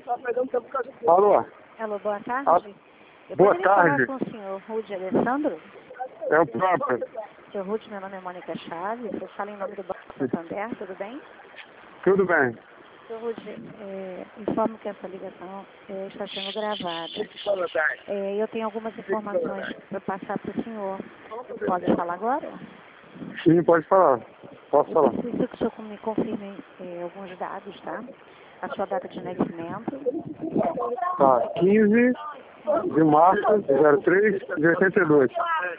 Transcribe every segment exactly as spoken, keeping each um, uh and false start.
Alô? Alô, boa tarde. Ah, Eu boa poderia tarde. falar com o senhor Rude Alessandro? É o próprio. Senhor Rude, meu nome é Mônica Chaves, eu falo em nome do Banco Santander, tudo bem? Tudo bem. Senhor Rude, é, informo que essa ligação é, está sendo gravada. É, eu tenho algumas informações para passar para o senhor. Pode falar agora? Sim, pode falar. Posso Eu falar. preciso que o senhor me confirme é, alguns dados, tá? A sua data de nascimento, Tá. quinze de março de zero três de oitenta e dois.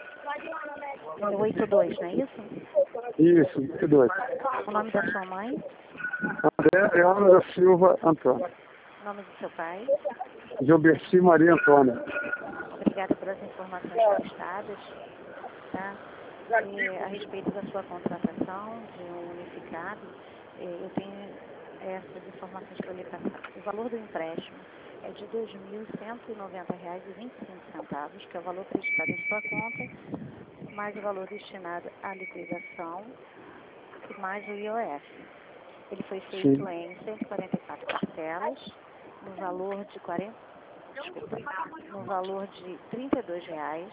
é oitenta e dois, não é isso? Isso, oitenta e dois. O nome da sua mãe, André Ana da Silva Antônio. o nome do seu pai. Gilberti Maria Antônia. Obrigada pelas informações prestadas, tá? E, a respeito da sua contratação de um unificado, eh, eu tenho essas informações para lhe passar. O valor do empréstimo é de dois mil cento e noventa reais e vinte e cinco centavos, que é o valor acreditado em sua conta, mais o valor destinado à liquidação e mais o I O F. Ele foi feito Sim. em cento e quarenta e quatro parcelas, no valor de quarenta, desculpa, no valor de trinta e dois reais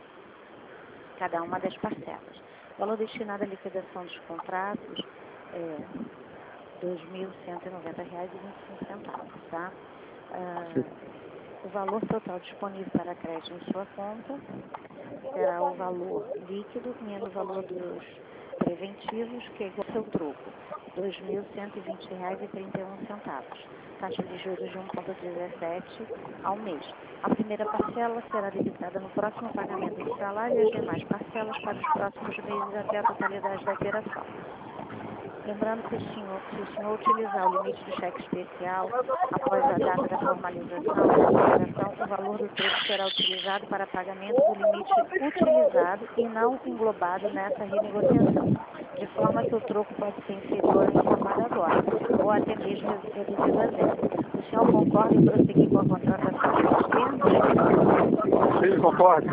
cada uma das parcelas. O valor destinado à liquidação dos contratos é dois mil cento e noventa reais e vinte e cinco centavos, tá? Ah, o valor total disponível para crédito em sua conta será o valor líquido menos o valor dos preventivos, que é igual ao seu troco, dois mil cento e vinte reais e trinta e um centavos. Taxa de juros de um vírgula dezessete ao mês. A primeira parcela será debitada no próximo pagamento do salário e as demais parcelas para os próximos meses até a totalidade da operação. Lembrando que o senhor, se o senhor utilizar o limite do cheque especial após a data da formalização da operação, o valor do troco será utilizado para pagamento do limite utilizado e não englobado nessa renegociação, de forma que o troco pode ser inferior ao informado agora, ou até mesmo reduzido a zero. O senhor concorda em prosseguir com a contratação nesses termos? Sim, concordo.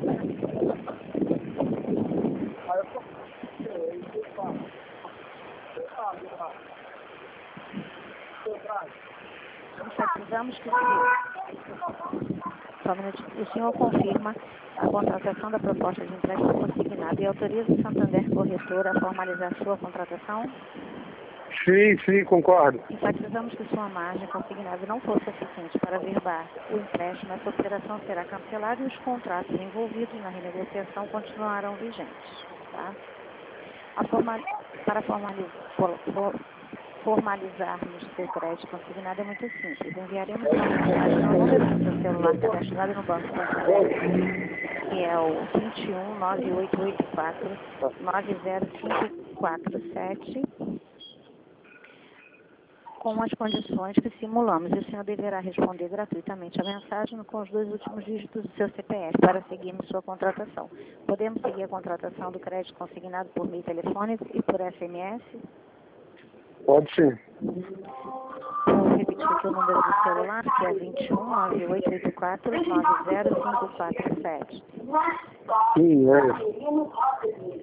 Enfatizamos que se Só um minutinho. O senhor confirma a contratação da proposta de empréstimo consignado e autoriza o Santander Corretora a formalizar sua contratação? Sim, sim, concordo. Enfatizamos que sua margem consignada não for suficiente para averbar o empréstimo, essa operação será cancelada e os contratos envolvidos na renegociação continuarão vigentes. Tá? A forma, para formalizar, for, for, formalizarmos seu crédito consignado é muito simples. Enviaremos uma mensagem no número do seu celular cadastrado no Banco Santander, que é o vinte e um, nove oito oito quatro, nove zero cinco quatro sete, com as condições que simulamos. E o senhor deverá responder gratuitamente a mensagem com os dois últimos dígitos do seu C P F para seguirmos sua contratação. Podemos seguir a contratação do crédito consignado por meio telefônico e por S M S? Pode sim. Vou repetir aqui o número do celular, que é vinte e um, nove oito oito quatro, nove zero cinco quatro sete. Sim, é.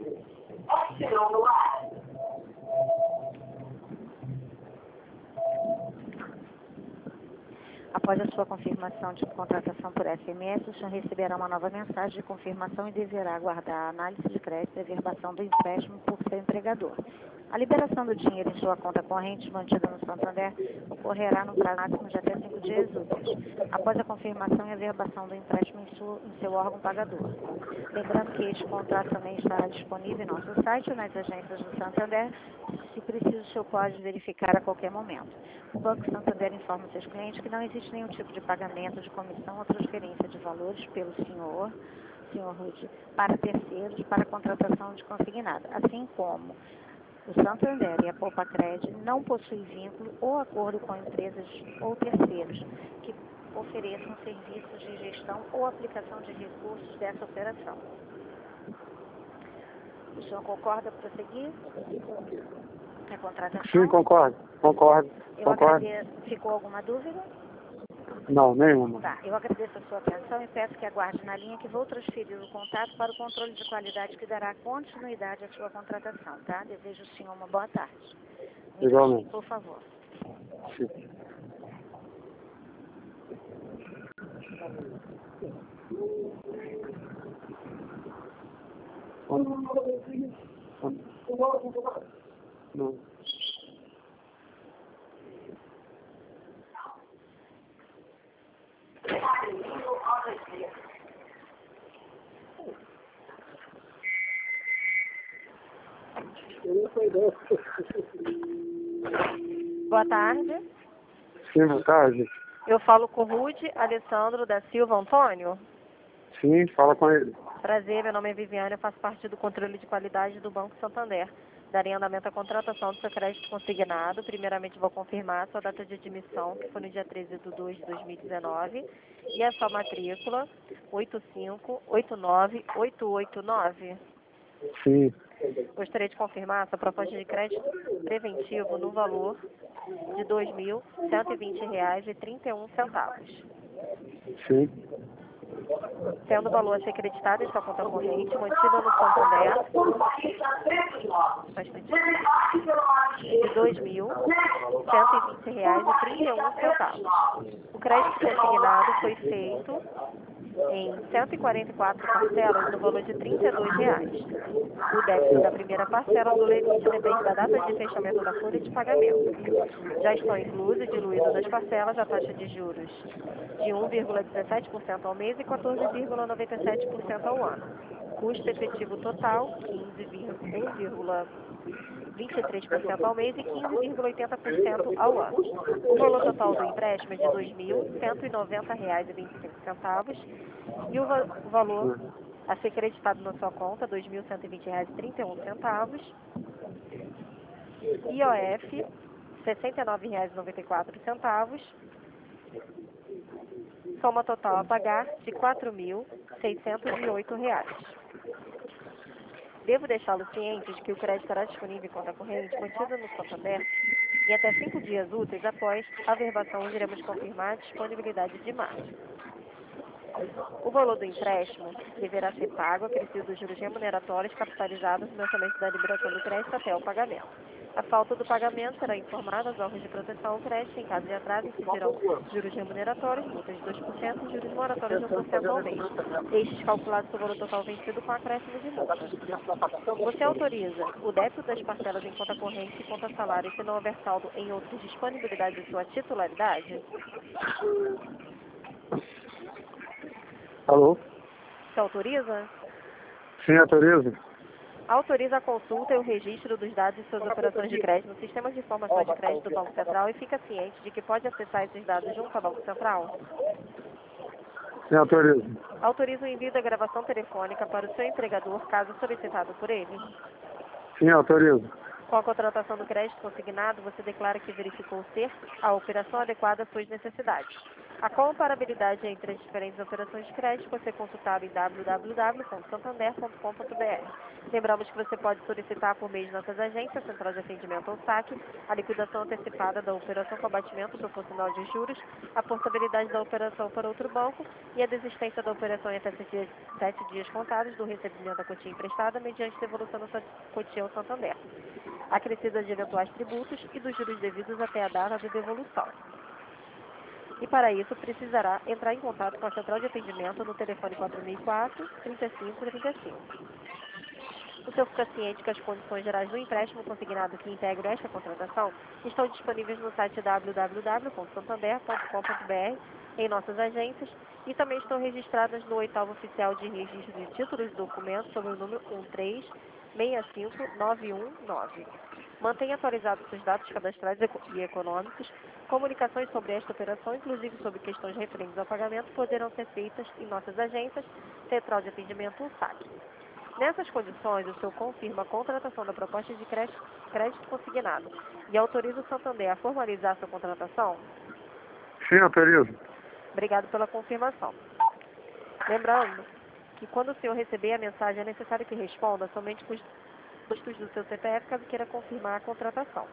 Após a sua confirmação de contratação por S M S, o senhor receberá uma nova mensagem de confirmação e deverá aguardar a análise de crédito e a averbação do empréstimo por seu empregador. A liberação do dinheiro em sua conta corrente mantida no Santander ocorrerá no prazo máximo de até cinco dias úteis, após a confirmação e averbação do empréstimo em, sua, em seu órgão pagador. Lembrando que este contrato também estará disponível em nosso site ou nas agências do Santander. Se preciso, o senhor pode verificar a qualquer momento. O Banco Santander informa seus clientes que não existe nenhum tipo de pagamento de comissão ou transferência de valores pelo senhor, senhor Rude, para terceiros para a contratação de consignado, assim como o Santander e a Poupa Crédito não possuem vínculo ou acordo com empresas ou terceiros que ofereçam serviços de gestão ou aplicação de recursos dessa operação. O senhor concorda para prosseguir a contratação? Sim, concordo. Concordo. Eu Concordo. agradeço. Ficou alguma dúvida? Não, nenhuma. Tá, eu agradeço a sua atenção e peço que aguarde na linha que vou transferir o contato para o controle de qualidade que dará continuidade à sua contratação, tá? Desejo ao senhor uma boa tarde. Um Igualmente. minutinho, por favor. Sim. Não. Boa tarde. Sim, boa tarde. Eu falo com Rude Alessandro da Silva Antônio. Sim, fala com ele. Prazer, meu nome é Viviane, eu faço parte do controle de qualidade do Banco Santander. Darei andamento à contratação do seu crédito consignado. Primeiramente vou confirmar a sua data de admissão, que foi no dia treze de dois de dois mil e dezenove, e a sua matrícula oito cinco oito nove oito oito nove. Sim, Gostaria de confirmar a sua proposta de crédito preventivo no valor de dois mil cento e vinte reais e trinta e um centavos. sim, Sendo o valor a ser creditado em sua conta corrente, mantida no Santander, de dois mil cento e vinte reais e trinta e um centavos. O crédito consignado foi feito em cento e quarenta e quatro parcelas no valor de trinta e dois reais. O débito da primeira parcela do limite depende da data de fechamento da folha de pagamento. Já estão inclusos e diluídos nas parcelas a taxa de juros de um vírgula dezessete por cento ao mês e quatorze vírgula noventa e sete por cento ao ano. Custo efetivo total, quinze vírgula vinte e três por cento ao mês e quinze vírgula oitenta por cento ao ano. O valor total do empréstimo é de dois mil cento e noventa reais e vinte e cinco centavos e o, va o valor a ser creditado na sua conta, dois mil cento e vinte reais e trinta e um centavos. I O F, sessenta e nove reais e noventa e quatro centavos. Soma total a pagar de quatro mil seiscentos e oito reais. Devo deixá-lo ciente de que o crédito estará disponível em conta corrente mantida no Santander em até cinco dias úteis após a averbação, iremos confirmar a disponibilidade de margem. O valor do empréstimo deverá ser pago acrescido dos juros remuneratórios capitalizados mensalmente da liberação do crédito até o pagamento. A falta do pagamento será informada aos órgãos de proteção ao crédito. Em caso de atraso, incidirão juros remuneratórios, multas de dois por cento e juros moratórios de um por cento ao mês. Estes calculados sobre o valor total vencido com acréscimo de multa. Você autoriza o débito das parcelas em conta corrente e conta salário se não houver saldo em outras disponibilidades de sua titularidade? alô? Você autoriza? Sim, autoriza? Autoriza a consulta e o registro dos dados de suas operações de crédito no Sistema de Informações de Crédito do Banco Central e fica ciente de que pode acessar esses dados junto ao Banco Central? Sim, autoriza. Autoriza o envio da gravação telefônica para o seu empregador, caso solicitado por ele? Sim, autoriza. Com a contratação do crédito consignado, você declara que verificou ser a operação adequada às suas necessidades. A comparabilidade entre as diferentes operações de crédito pode ser consultada em w w w ponto santander ponto com ponto b r. Lembramos que você pode solicitar por meio de nossas agências, Central de Atendimento ou S A C, a liquidação antecipada da operação com abatimento proporcional de juros, a portabilidade da operação para outro banco e a desistência da operação em até sete, sete dias contados do recebimento da quantia emprestada mediante devolução da sua quantia ao Santander, acrescida de eventuais tributos e dos juros devidos até a data de devolução. E para isso precisará entrar em contato com a Central de Atendimento no telefone quatro mil e quatro, trinta e cinco, trinta e cinco. O senhor fica ciente que as condições gerais do empréstimo consignado que integram esta contratação estão disponíveis no site w w w ponto santander ponto com ponto b r, em nossas agências, e também estão registradas no oitavo oficial de registro de títulos e documentos sobre o número um três seis cinco nove um nove. Mantenha atualizados seus dados cadastrais e econômicos. Comunicações sobre esta operação, inclusive sobre questões referentes ao pagamento, poderão ser feitas em nossas agências, Central de Atendimento ou S A C. Nessas condições, o senhor confirma a contratação da proposta de crédito, crédito consignado e autoriza o Santander a formalizar sua contratação? Sim, autoriza. Obrigado pela confirmação. Lembrando que quando o senhor receber a mensagem, é necessário que responda somente com os custos do seu C P F, caso queira confirmar a contratação.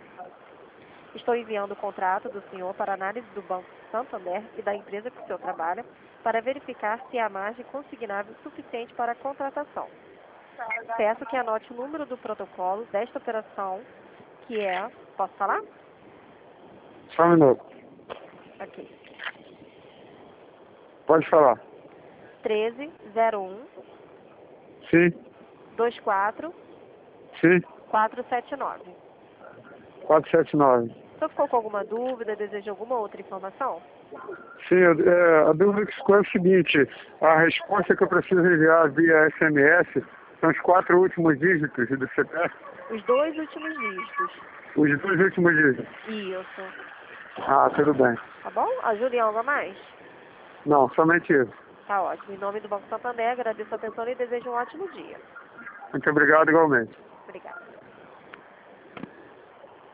Estou enviando o contrato do senhor para análise do Banco Santander e da empresa que o senhor trabalha para verificar se há margem consignável suficiente para a contratação. Peço que anote o número do protocolo desta operação, que é... Posso falar? Só um minuto. Ok. Pode falar. treze, zero um, Sim, vinte e quatro, sim, quatrocentos e setenta e nove. quatrocentos e setenta e nove. O senhor ficou com alguma dúvida, deseja alguma outra informação? Sim, eu- é, a dúvida que ficou é o seguinte, a resposta que eu preciso enviar via S M S são os quatro últimos dígitos do C P F. Os dois últimos dígitos. Os dois últimos dígitos. Isso. Ah, tudo bem. Tá bom? Ajuda em algo a mais? Não, somente isso. Tá ótimo. Em nome do Banco Santander, agradeço a atenção e desejo um ótimo dia. Muito obrigado igualmente. Obrigada.